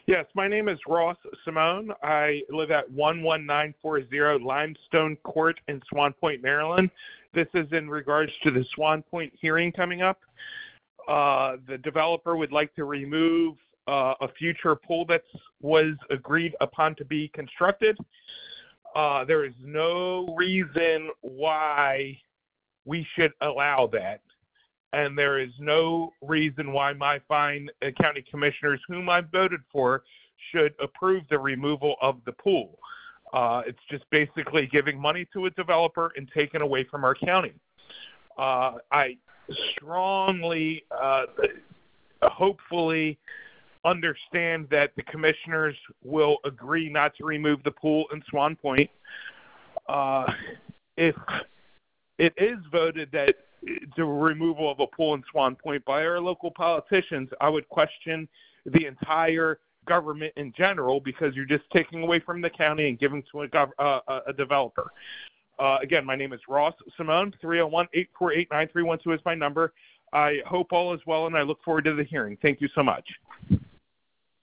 Yes, my name is Ross Simone. I live at 11940 Limestone Court in Swan Point, Maryland. This is in regards to the Swan Point hearing coming up. The developer would like to remove a future pool that was agreed upon to be constructed. There is no reason why we should allow that. And there is no reason why my fine county commissioners, whom I voted for, should approve the removal of the pool. It's just basically giving money to a developer and taking away from our county. I strongly, hopefully, understand that the commissioners will agree not to remove the pool in Swan Point. If it is voted that the removal of a pool in Swan Point by our local politicians, I would question the entire government in general, because you're just taking away from the county and giving to a developer. Again, my name is Ross Simone. 301-848-9312 is my number. I hope all is well, and I look forward to the hearing. Thank you so much.